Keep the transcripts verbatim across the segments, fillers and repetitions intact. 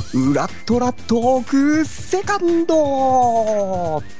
ウラトラトークセカンド。はい、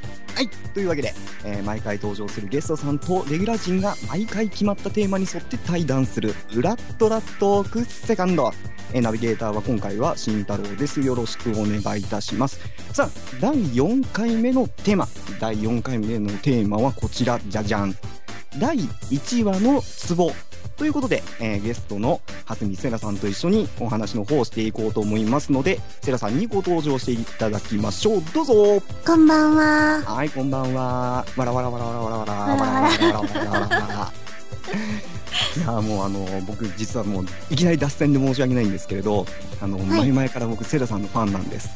というわけで、えー、毎回登場するゲストさんとレギュラー陣が毎回決まったテーマに沿って対談するウラトラトークセカンド。えー、ナビゲーターは今回は慎太郎です。よろしくお願いいたします。さあ、だいよんかいめのテーマだいよんかいめのテーマはこちら、じゃじゃん。だいいちわのツボということで、えー、ゲストの蓮見セラさんと一緒にお話の方をしていこうと思いますので、セラさんにご登場していただきましょう。どうぞ。 こんばんは。 はい、こんばんは。わらわらわらわらわらわらわらわらわらわらわら。いやもうあの僕実はもういきなり脱線で申し訳ないんですけれど、あの、はい、前々から僕セラさんのファンなんです。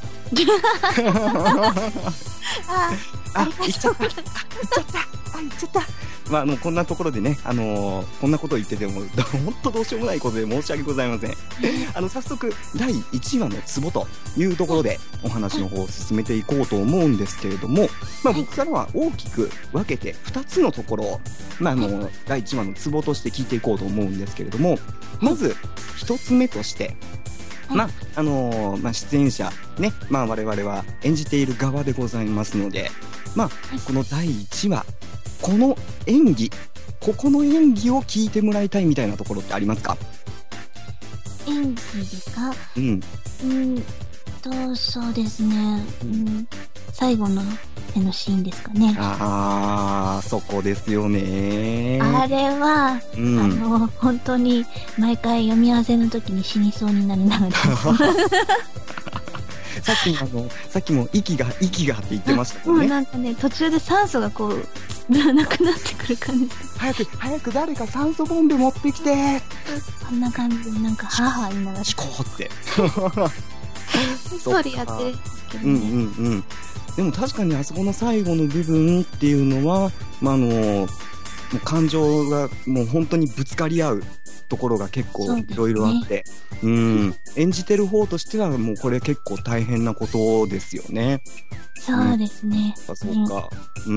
あ、あ、言っちゃった。言っちゃった。あ、言っちゃった。まあ、あのこんなところでね、あのー、こんなことを言ってても本当どうしようもないことで申し訳ございません。あの早速だいいちわのツボというところでお話の方を進めていこうと思うんですけれども、まあ、僕からは大きく分けてふたつのところを、まあ、あのだいいちわのツボとして聞いていこうと思うんですけれども、まずひとつめとして、まああのーまあ、出演者ね、まあ、我々は演じている側でございますので、まあ、このだいいちわこの演技、ここの演技を聞いてもらいたいみたいなところってありますか？ 演技ですか？ うん。 うんと、そうですね。うん、最後の絵のシーンですかね。 ああ、そこですよね。 あれは、うん、あの、本当に毎回読み合わせの時に死にそうになりながら。 さっきあのさっきも息が息がって言ってましたもんね。 もうなんかね、途中で酸素がこうなくなってくる感じ。 早く早く誰か酸素ボンベ持ってきて。 こんな感じでなんか母言いながら。 チコーって。 そりやってるけどね。うんうんうん。 でも確かにあそこの最後の部分っていうのは、まああのもう感情がもう本当にぶつかり合うところが結構いろいろあって、う、ね、うん演じてる方としてはもうこれ結構大変なことですよね。 そうですね。 うん、そうか、うん、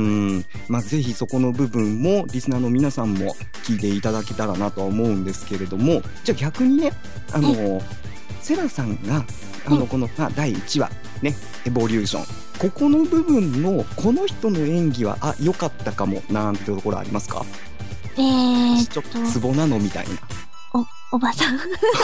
まあぜひそこの部分もリスナーの皆さんも聞いていただけたらなとは思うんですけれども、じゃあ逆にね、あの、はい、セラさんがあのこの、まあ、だいいちわね、エボリューション、ここの部分のこの人の演技はあ良かったかもなんてところありますか？ えーっとちょっとツボなのみたいな。 お、おばさん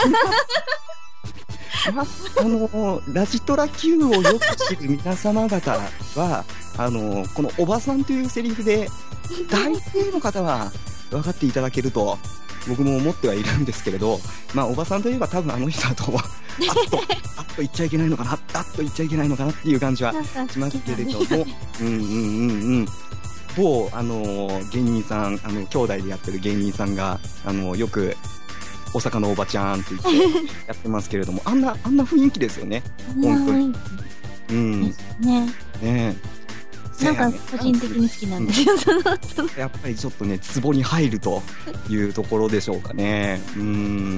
あのラジトラ Q をよく知る皆様方はあのこのおばさんというセリフで大抵の方は分かっていただけると僕も思ってはいるんですけれど、まあおばさんといえば多分あの人だとはあっとあっと言っちゃいけないのかなあっと言っちゃいけないのかなっていう感じはしますけれども、うんうんうんうん某あの芸人さん、あの兄弟でやってる芸人さんがあのよく大阪のおばちゃんって言ってやってますけれども、あんなあんな雰囲気ですよね。本当に。うん。 ね。 ね。 なんか個人的に好きなんですよ。 やっぱりちょっとねツボに入るというところでしょうかね。うん。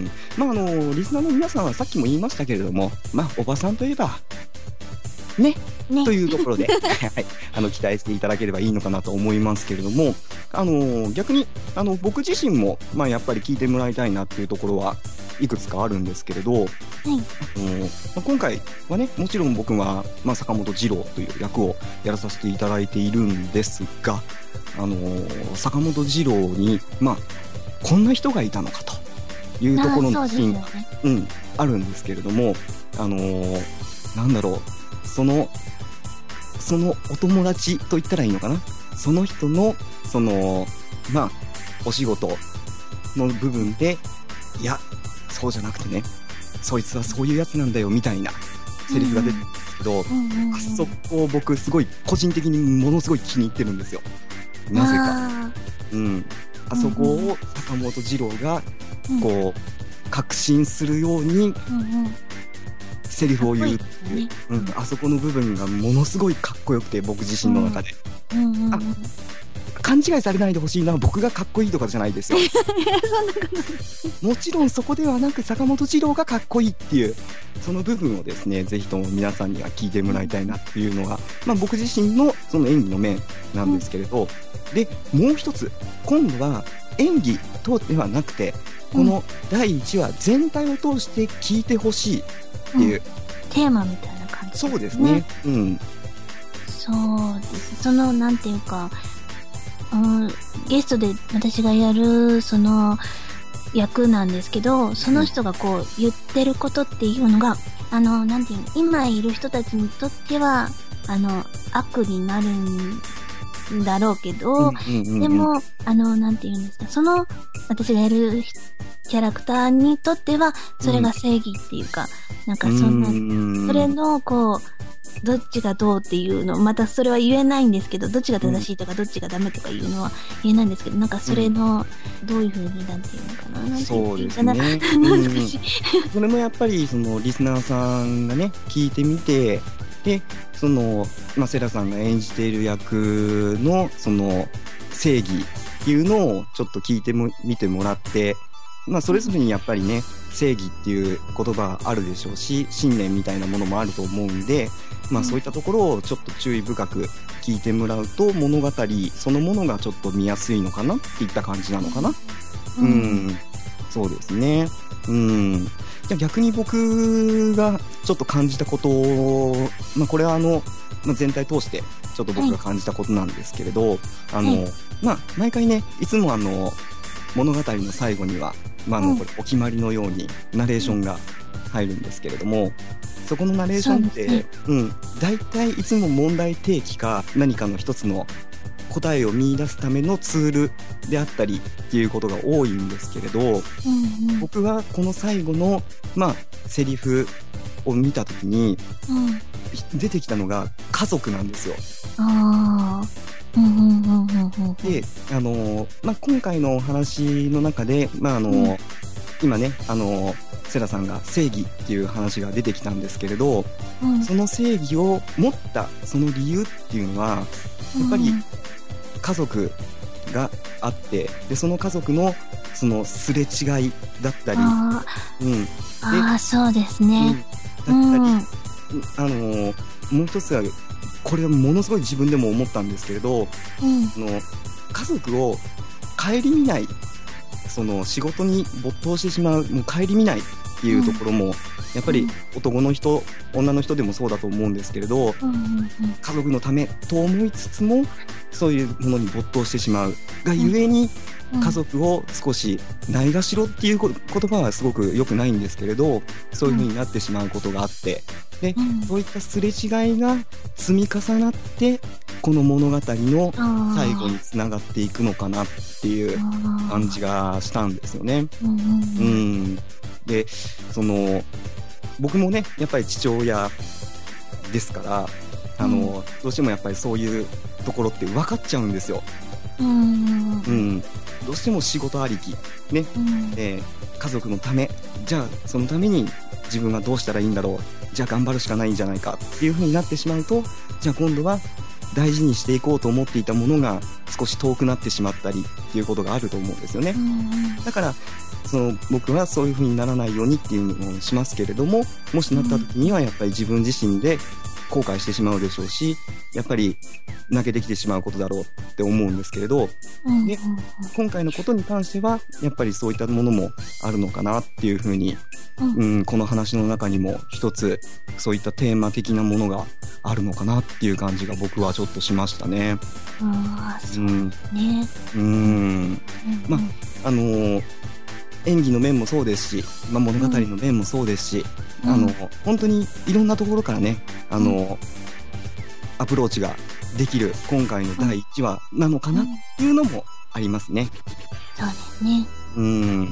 まああのリスナーの皆さんはさっきも言いましたけれども、まあおばさんといえばね。ね、というところで、はい、あの期待していただければいいのかなと思いますけれども、あの逆にあの僕自身も、まあ、やっぱり聞いてもらいたいなっていうところはいくつかあるんですけれど、はい、あのまあ、今回はねもちろん僕は、まあ、坂本二郎という役をやらさせていただいているんですが、あの坂本二郎に、まあ、こんな人がいたのかというところのシーンが、ねうん、あるんですけれども、あのなんだろうそのそのお友達と言ったらいいのかな、その人のそのまあお仕事の部分で、いやそうじゃなくてね、そいつはそういうやつなんだよみたいなセリフが出てるんですけど、うんうんうんうん、あそこを僕すごい個人的にものすごい気に入ってるんですよ、なぜか。うん、あそこを坂本二郎がこう確信するように、うんうんセリフを言うっていう、ねうん、あそこの部分がものすごいかっこよくて僕自身の中で、うんうんうんうん、あ勘違いされないでほしいな、僕がかっこいいとかじゃないですよもちろんそこではなく坂本二郎がかっこいいっていうその部分をですねぜひとも皆さんには聞いてもらいたいなっていうのが、まあ、僕自身のその演技の面なんですけれど、うん、でもう一つ今度は演技とではなくてこのだいいちわ全体を通して聞いてほしいっていう、うん、 テーマみたいな感じですね。 そうですね。うん。 そうです。そのなんていうか、うん、ゲストで私がやるその役なんですけど、その人がこう言ってることっていうのが、あのなんていうの、今いる人たちにとってはあの悪になるんだろうけど、でもあのなんていうんですか、その私がやるキャラクターにとってはそれが正義っていうか、うん、なんかそんな、うん、それのこうどっちがどうっていうの、またそれは言えないんですけど、どっちが正しいとかどっちがダメとかいうのは言えないんですけど、なんかそれのどういう風になんていうのかな、なんていうかな、難しい。 それもやっぱりそのリスナーさんがね聞いてみて、でその、まあ、セラさんが演じている役のその正義っていうのをちょっと聞いても見てもらって、まあ、それぞれにやっぱりね正義っていう言葉あるでしょうし、信念みたいなものもあると思うんで、まあ、そういったところをちょっと注意深く聞いてもらうと、物語そのものがちょっと見やすいのかなっていった感じなのかな。うん、うん、そうですね。うん。じゃあ逆に僕がちょっと感じたことを、まあ、これはあの、まあ、全体通してちょっと僕が感じたことなんですけれど、はい、あの、はい、まあ、毎回ねいつもあの物語の最後には、まあ、あのこれお決まりのようにナレーションが入るんですけれども、そこのナレーションって、ね、うん、大体いつも問題提起か何かの一つの答えを見出すためのツールであったりっていうことが多いんですけれど、うんうん、僕はこの最後の、まあ、セリフを見たときに、うん、出てきたのが家族なんですよ。あで、あのまあ、今回のお話の中で、まああのうん、今ね、あのセラさんが正義っていう話が出てきたんですけれど、うん、その正義を持ったその理由っていうのはやっぱり家族があって、でその家族のそのすれ違いだったり、 あ、うん、あ、そうですね、 うん、だったり、うん、あのもう一つはこれはものすごい自分でも思ったんですけれど、うん、その家族を顧みない、その仕事に没頭してしまう、もう顧みないっていうところも、うん、やっぱり男の人、女の人でもそうだと思うんですけれど、うんうんうん、家族のためと思いつつもそういうものに没頭してしまうがゆえに、うん、家族を少しないがしろっていう言葉はすごく良くないんですけれど、そういう風になってしまうことがあって、で、うん、そういったすれ違いが積み重なってこの物語の最後につながっていくのかなっていう感じがしたんですよね。うんうんうん、で、その僕もねやっぱり父親ですから、あの、うん、どうしてもやっぱりそういうところって分かっちゃうんですよ。うん、うん、どうしても仕事ありきね、うん、えー、家族のため、じゃあそのために自分はどうしたらいいんだろう、じゃあ頑張るしかないんじゃないかっていう風になってしまうと、じゃあ今度は大事にしていこうと思っていたものが少し遠くなってしまったりっていうことがあると思うんですよね。うん、だからその僕はそういう風にならないようにっていうのをしますけれども、もしなった時にはやっぱり自分自身で後悔してしまうでしょうし、やっぱり泣けてきてしまうことだろうって思うんですけれど、うんうん、で今回のことに関してはやっぱりそういったものもあるのかなっていうふうに、うんうん、この話の中にも一つそういったテーマ的なものがあるのかなっていう感じが僕はちょっとしましたね。 あ、そうね。 うん、うん、まああのー、演技の面もそうですし、まあ、物語の面もそうですし、うん、あの本当にいろんなところからね、あの、うん、アプローチができる今回のだいいちわなのかなっていうのもありますね。 そうですね。 うん、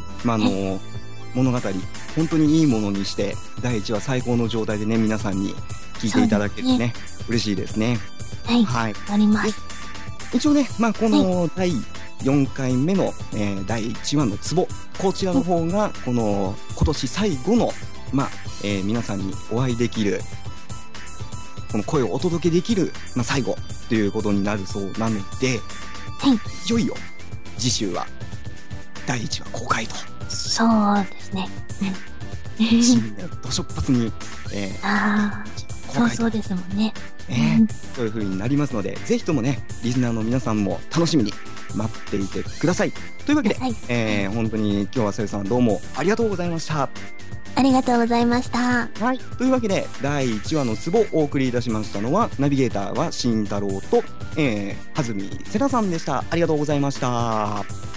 まああの物語本当にいいものにしてだいいちわ最高の状態でね皆さんに聞いていただけて ね, ね嬉しいですね。 はい、はい、あります。 一応ね、まあこのだいよんかいめの、えー、だいいちわのツボ、こちらの方がこの今年最後のまあ、えー、皆さんにお会いできる、この声をお届けできる、まあ、最後ということになるそうなので、はい、いよいよ次週はだいいちわ公開と。 そうですね。 新年度出発に、えー、 あそうそうですもんね。 えー、そういう風になりますので、ぜひともねリスナーの皆さんも楽しみに待っていてください。というわけで、 はい、 えー、本当に今日はさゆさんどうもありがとうございました。 ありがとうございました。 はい、というわけでだいいちわのツボをお送りいたしましたのは、ナビゲーターは慎太郎と、えー、はずみせなさんでした。ありがとうございました。